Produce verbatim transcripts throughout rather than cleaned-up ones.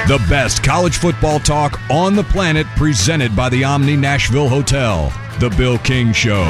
The best college football talk on the planet, presented by the Omni Nashville Hotel. The Bill King Show.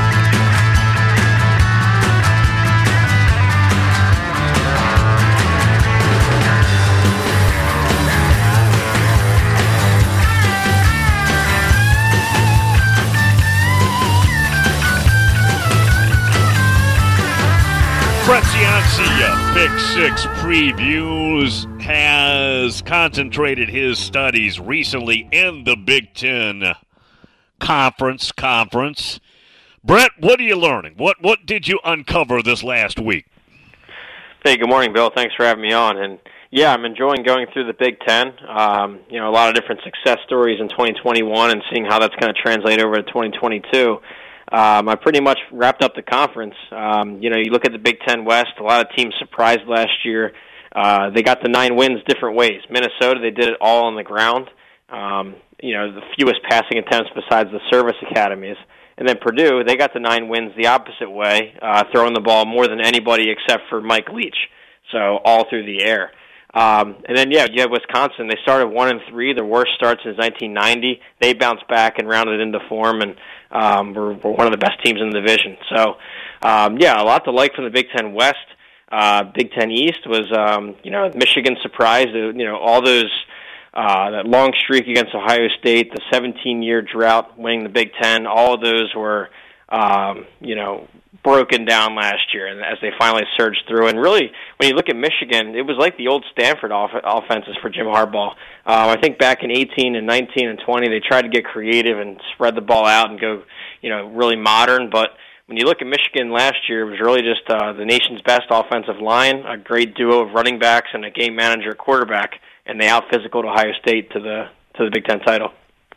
Brett Ciancia, Pick Six Previews, has concentrated his studies recently in the Big Ten Conference. Conference. Brett, what are you learning? What what did you uncover this last week? Hey, good morning, Bill. Thanks for having me on. And yeah, I'm enjoying going through the Big Ten. Um, you know, a lot of different success stories in twenty twenty-one and seeing how that's going to translate over to twenty twenty-two. Um, I pretty much wrapped up the conference. Um, you know, you look at the Big Ten West, a lot of teams surprised last year. Uh, they got the nine wins different ways. Minnesota, they did it all on the ground. Um, you know, the fewest passing attempts besides the service academies. And then Purdue, they got the nine wins the opposite way, uh, throwing the ball more than anybody except for Mike Leach. So all through the air. Um, and then, yeah, you have Wisconsin. They started one and three, their worst start since nineteen ninety. They bounced back and rounded into form, and um, were, were one of the best teams in the division. So, um, yeah, a lot to like from the Big Ten West. Uh, Big Ten East was, um, you know, Michigan surprised. You know, all those uh, that long streak against Ohio State, the seventeen-year drought, winning the Big Ten. All of those were, um, you know, broken down last year, and as they finally surged through. And really, when you look at Michigan, it was like the old Stanford off- offenses for Jim Harbaugh. Um, I think back in eighteen and nineteen and twenty, they tried to get creative and spread the ball out and go, you know, really modern. But when you look at Michigan last year, it was really just uh, the nation's best offensive line, a great duo of running backs, and a game manager at quarterback, and they out-physicaled Ohio State to the to the Big Ten title.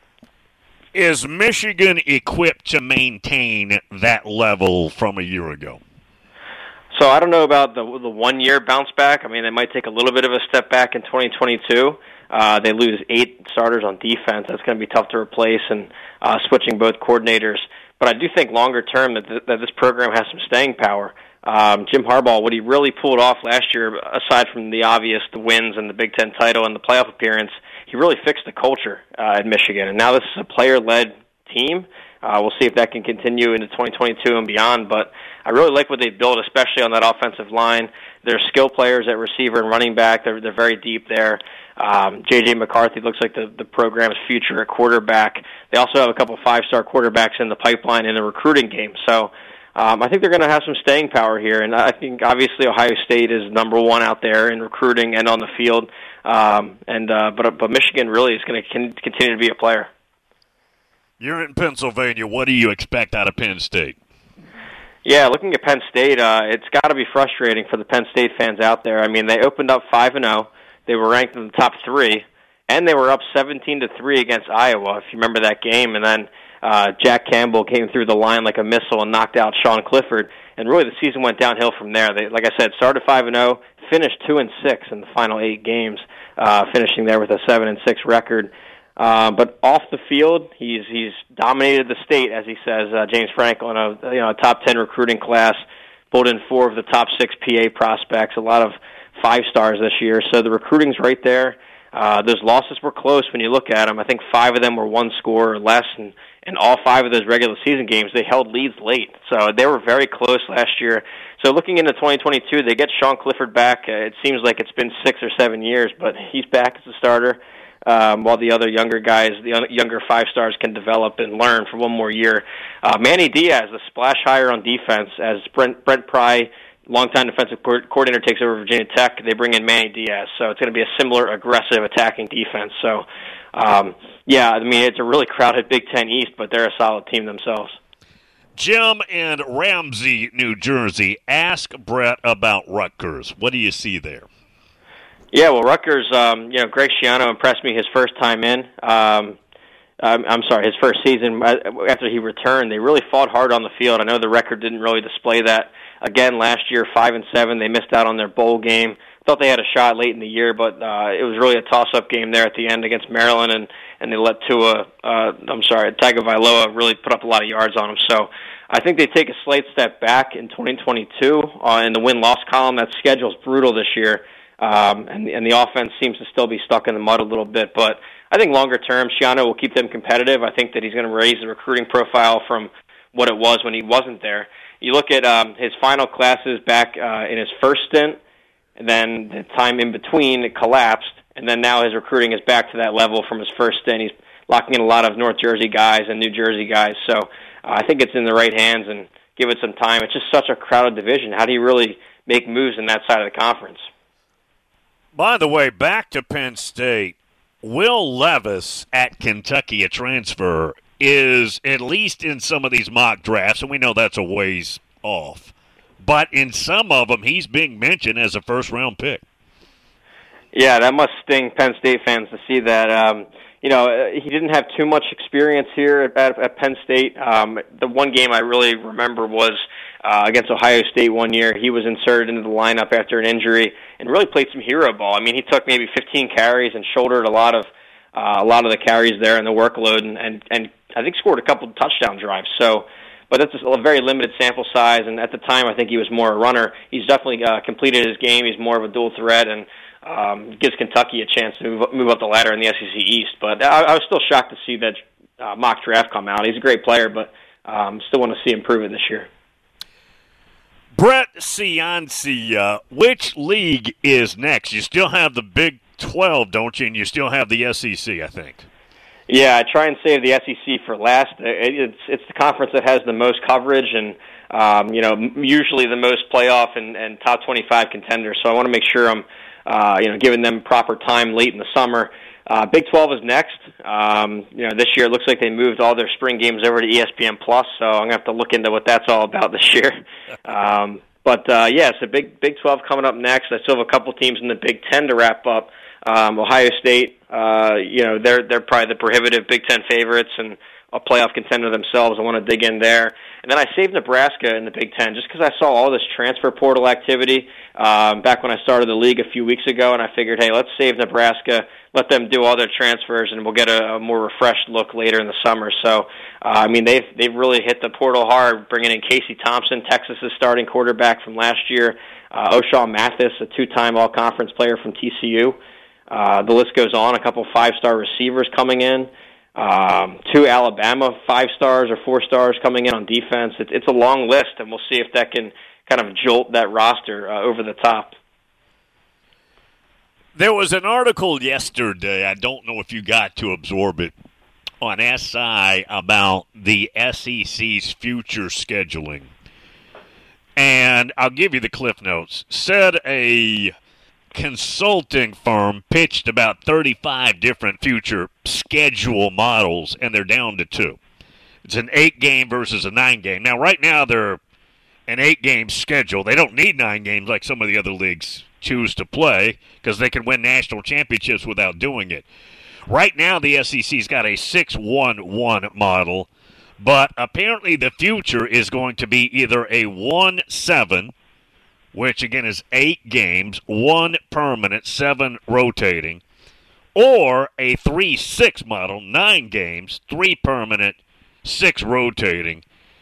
Is Michigan equipped to maintain that level from a year ago? So I don't know about the the one-year bounce back. I mean, they might take a little bit of a step back in twenty twenty-two. Uh, they lose eight starters on defense. That's going to be tough to replace, and uh, switching both coordinators. But I do think longer term that, th- that this program has some staying power. Um, Jim Harbaugh, what he really pulled off last year, aside from the obvious, the wins and the Big Ten title and the playoff appearance, he really fixed the culture uh, at Michigan. And now this is a player-led team. Uh, we'll see if that can continue into twenty twenty-two and beyond. But I really like what they've built, especially on that offensive line. They're skill players at receiver and running back. They're they're very deep there. Um, J J McCarthy looks like the, the program's future at quarterback. They also have a couple five-star quarterbacks in the pipeline in the recruiting game. So um, I think they're going to have some staying power here. And I think, obviously, Ohio State is number one out there in recruiting and on the field. Um, and uh, but but Michigan really is going to con- continue to be a player. You're in Pennsylvania. What do you expect out of Penn State? Yeah, looking at Penn State, uh, it's got to be frustrating for the Penn State fans out there. I mean, they opened up five and zero. They were ranked in the top three, and they were up seventeen to three against Iowa. If you remember that game, and then uh, Jack Campbell came through the line like a missile and knocked out Sean Clifford. And really, the season went downhill from there. They, like I said, started five and zero, finished two and six in the final eight games, uh, finishing there with a seven and six record. Uh, but off the field, he's he's dominated the state, as he says. Uh, James Franklin, a you know a top ten recruiting class, pulled in four of the top six P A prospects, a lot of five stars this year. So the recruiting's right there. Uh, those losses were close when you look at them. I think five of them were one score or less, and and all five of those regular season games they held leads late. So they were very close last year. So looking into twenty twenty-two, they get Sean Clifford back. Uh, it seems like it's been six or seven years, but he's back as a starter. Um, while the other younger guys, the younger five stars, can develop and learn for one more year. Uh, Manny Diaz, the splash hire on defense, as Brent, Brent Pry, longtime defensive co- coordinator, takes over Virginia Tech. They bring in Manny Diaz, so it's going to be a similar aggressive attacking defense. So, um, yeah, I mean, it's a really crowded Big Ten East, but they're a solid team themselves. Jim in Ramsey, New Jersey. Ask Brett about Rutgers. What do you see there? Yeah, well, Rutgers, um, you know, Greg Schiano impressed me his first time in. Um, I'm, I'm sorry, his first season after he returned. They really fought hard on the field. I know the record didn't really display that. Again, last year, five and seven, they missed out on their bowl game. Thought they had a shot late in the year, but uh, it was really a toss-up game there at the end against Maryland, and, and they let Tua, uh, I'm sorry, Tagovailoa really put up a lot of yards on them. So I think they take a slight step back in twenty twenty-two uh, in the win-loss column. That schedule's brutal this year. um, and, and the offense seems to still be stuck in the mud a little bit. But I think longer term, Schiano will keep them competitive. I think that he's going to raise the recruiting profile from what it was when he wasn't there. You look at um, his final classes back uh, in his first stint, and then the time in between, it collapsed, and then now his recruiting is back to that level from his first stint. He's locking in a lot of North Jersey guys and New Jersey guys, so uh, I think it's in the right hands, and give it some time. It's just such a crowded division. How do you really make moves in that side of the conference? By the way, back to Penn State, Will Levis at Kentucky, a transfer, is at least in some of these mock drafts, and we know that's a ways off, but in some of them he's being mentioned as a first-round pick. Yeah, that must sting Penn State fans to see that. Um, you know, he didn't have too much experience here at, at, at Penn State. Um, the one game I really remember was uh, against Ohio State one year. He was inserted into the lineup after an injury and really played some hero ball. I mean, he took maybe fifteen carries and shouldered a lot of uh, a lot of the carries there and the workload, and, and, and I think scored a couple of touchdown drives. So, but it's a very limited sample size, and at the time I think he was more a runner. He's definitely uh, completed his game. He's more of a dual threat, and um, gives Kentucky a chance to move, move up the ladder in the S E C East. But I, I was still shocked to see that uh, mock draft come out. He's a great player, but um, still want to see him prove it this year. Brett Ciancia, which league is next? You still have the Big twelve, don't you? And you still have the S E C, I think. Yeah, I try and save the S E C for last. It's it's the conference that has the most coverage and um, you know usually the most playoff and, and top twenty-five contenders. So I want to make sure I'm uh, you know giving them proper time late in the summer. Uh, Big twelve is next. Um, you know this year it looks like they moved all their spring games over to E S P N Plus. So I'm gonna have to look into what that's all about this year. Um, but uh, yeah, so Big Big twelve coming up next. I still have a couple teams in the Big ten to wrap up. Um, Ohio State, uh, you know, they're they're probably the prohibitive Big Ten favorites and a playoff contender themselves. I want to dig in there. And then I saved Nebraska in the Big Ten just because I saw all this transfer portal activity um, back when I started the league a few weeks ago, and I figured, hey, let's save Nebraska, let them do all their transfers, and we'll get a, a more refreshed look later in the summer. So, uh, I mean, they've they've really hit the portal hard, bringing in Casey Thompson, Texas's starting quarterback from last year, uh, O'Shawn Mathis, a two-time all-conference player from T C U. Uh, the list goes on. A couple five-star receivers coming in, um, two Alabama five-stars or four-stars coming in on defense. It, it's a long list, and we'll see if that can kind of jolt that roster uh, over the top. There was an article yesterday, I don't know if you got to absorb it, on S I about the S E C's future scheduling. And I'll give you the cliff notes. Said a consulting firm pitched about thirty-five different future schedule models, and they're down to two. It's an eight-game versus a nine-game. Now, right now, they're an eight-game schedule. They don't need nine games like some of the other leagues choose to play because they can win national championships without doing it. Right now, the S E C's got a six one one model, but apparently the future is going to be either a one seven, which again is eight games, one permanent, seven rotating, or a three six model, nine games, three permanent, six rotating.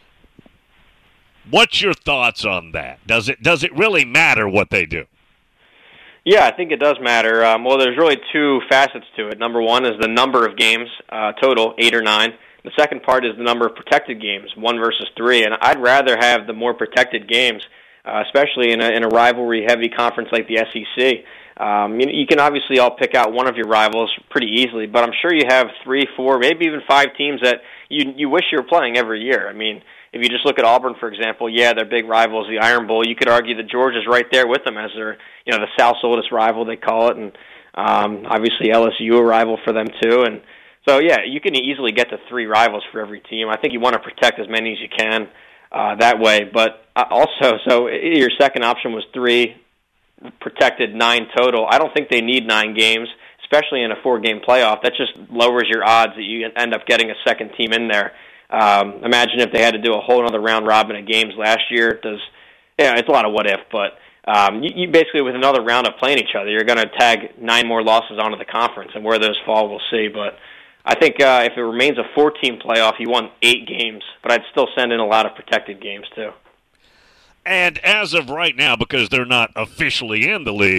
What's your thoughts on that? Does it does it really matter what they do? Yeah, I think it does matter. Um, well, there's really two facets to it. Number one is the number of games uh, total, eight or nine. The second part is the number of protected games, one versus three. And I'd rather have the more protected games, uh, especially in a, in a rivalry-heavy conference like the S E C. Um, you, you can obviously all pick out one of your rivals pretty easily, but I'm sure you have three, four, maybe even five teams that you you wish you were playing every year. I mean, if you just look at Auburn, for example, yeah, they're big rivals, the Iron Bowl. You could argue that Georgia's right there with them as their, you know, the South's oldest rival, they call it, and um, obviously L S U a rival for them too. And so, yeah, you can easily get to three rivals for every team. I think you want to protect as many as you can uh, that way. But also, so your second option was three protected, nine total. I don't think they need nine games, especially in a four-game playoff. That just lowers your odds that you end up getting a second team in there. Um, imagine if they had to do a whole other round robin of games last year. Does yeah, it's a lot of what if, but um, you, you basically with another round of playing each other, you're going to tag nine more losses onto the conference, and where those fall, we'll see. But I think uh, if it remains a four-team playoff, you want eight games, but I'd still send in a lot of protected games too. And as of right now, because they're not officially in the league,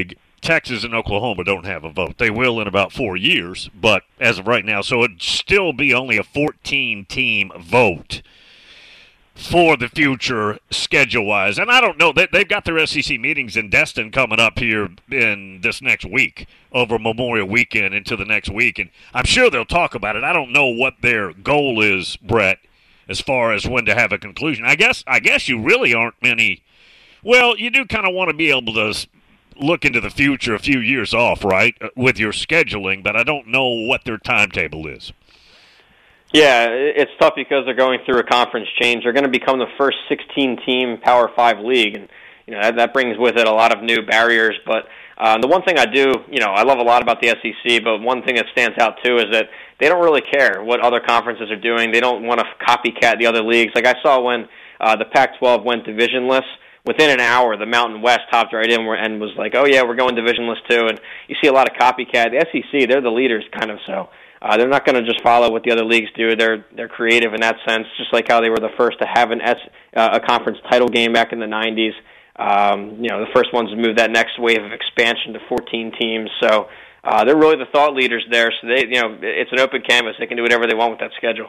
Texas and Oklahoma don't have a vote. They will in about four years, but as of right now, so it'd still be only a fourteen-team vote for the future schedule-wise. And I don't know. They, they've got their S E C meetings in Destin coming up here in this next week, over Memorial Weekend into the next week, and I'm sure they'll talk about it. I don't know what their goal is, Brett, as far as when to have a conclusion. I guess I guess you really aren't many. Well, you do kind of want to be able to look into the future a few years off, right, with your scheduling, but I don't know what their timetable is. Yeah, it's tough because they're going through a conference change. They're going to become the first sixteen-team Power Five league, and you know that, that brings with it a lot of new barriers. But uh, the one thing I do, you know, I love a lot about the S E C, but one thing that stands out too is that they don't really care what other conferences are doing. They don't want to copycat the other leagues. Like I saw when uh, the Pac twelve went divisionless. Within an hour, the Mountain West hopped right in and was like, oh, yeah, we're going divisionless too. And you see a lot of copycat. The S E C, they're the leaders kind of, so uh, they're not going to just follow what the other leagues do. They're they're creative in that sense, just like how they were the first to have an S, uh, a conference title game back in the nineties. Um, you know, the first ones to move that next wave of expansion to fourteen teams. So uh, they're really the thought leaders there. So they, you know, it's an open canvas. They can do whatever they want with that schedule.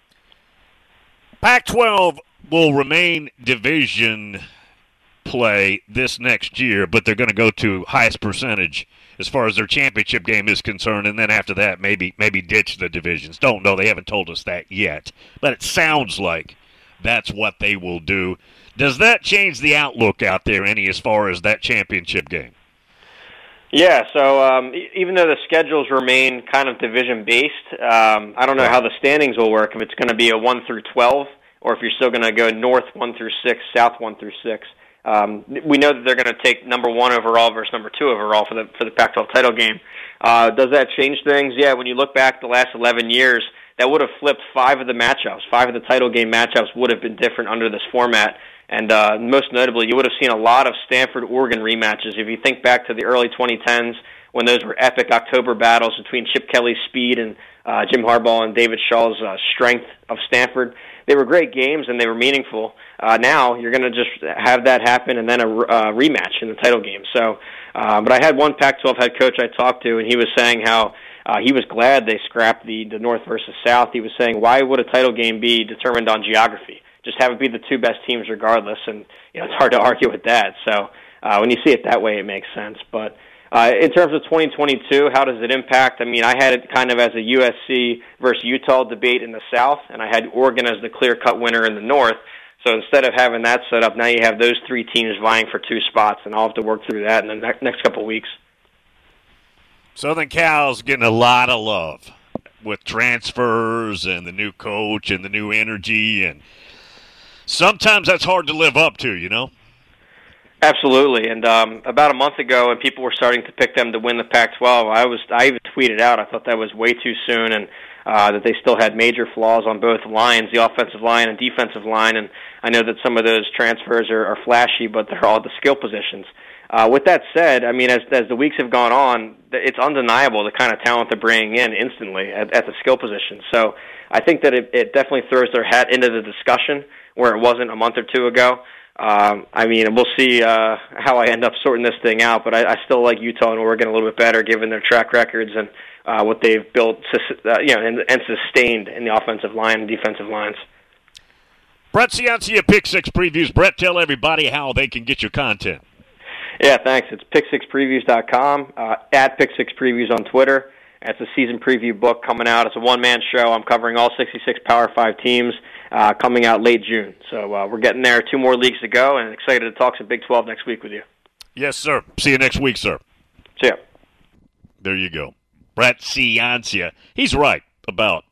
Pac twelve will remain division play this next year, but they're going to go to highest percentage as far as their championship game is concerned, and then after that maybe maybe ditch the divisions. Don't know. They haven't told us that yet, but it sounds like that's what they will do. Does that change the outlook out there any as far as that championship game? Yeah, so um, even though the schedules remain kind of division-based, um, I don't know how the standings will work, if it's going to be a one through twelve, or if you're still going to go north one through six, south one through six. Um, we know that they're going to take number one overall versus number two overall for the for the Pac twelve title game. Uh, does that change things? Yeah, when you look back the last eleven years, that would have flipped five of the matchups. Five of the title game matchups would have been different under this format. And uh, most notably, you would have seen a lot of Stanford-Oregon rematches. If you think back to the early twenty tens, when those were epic October battles between Chip Kelly's speed and uh, Jim Harbaugh and David Shaw's uh, strength of Stanford, they were great games and they were meaningful. Uh, now you're going to just have that happen and then a uh, rematch in the title game. So, uh, but I had one Pac twelve head coach I talked to, and he was saying how uh, he was glad they scrapped the, the North versus South. He was saying, why would a title game be determined on geography? Just have it be the two best teams regardless, and you know it's hard to argue with that. So uh, when you see it that way, it makes sense. But uh, in terms of twenty twenty-two, how does it impact? I mean, I had it kind of as a U S C versus Utah debate in the South, and I had Oregon as the clear-cut winner in the North. So instead of having that set up, now you have those three teams vying for two spots, and I'll have to work through that in the ne- next couple of weeks. Southern Cal's getting a lot of love with transfers and the new coach and the new energy, and sometimes that's hard to live up to, you know? Absolutely, and um, about a month ago, when people were starting to pick them to win the Pac twelve, I was I even tweeted out I thought that was way too soon, and uh, that they still had major flaws on both lines, the offensive line and defensive line, and I know that some of those transfers are, are flashy, but they're all the skill positions. Uh, with that said, I mean, as as the weeks have gone on, it's undeniable the kind of talent they're bringing in instantly at, at the skill position. So I think that it, it definitely throws their hat into the discussion where it wasn't a month or two ago. Um, I mean, we'll see uh, how I end up sorting this thing out, but I, I still like Utah and Oregon a little bit better given their track records and uh, what they've built, uh, you know, and, and sustained in the offensive line and defensive lines. Brett Ciancia, Pick Six Previews. Brett, tell everybody how they can get your content. Yeah, thanks. It's pick six previews dot com, uh, at Pick Six Previews on Twitter. It's a season preview book coming out. It's a one-man show. I'm covering all sixty-six Power five teams uh, coming out late June. So uh, we're getting there. Two more leagues to go, and excited to talk some Big twelve next week with you. Yes, sir. See you next week, sir. See ya. There you go. Brett Ciancia. He's right about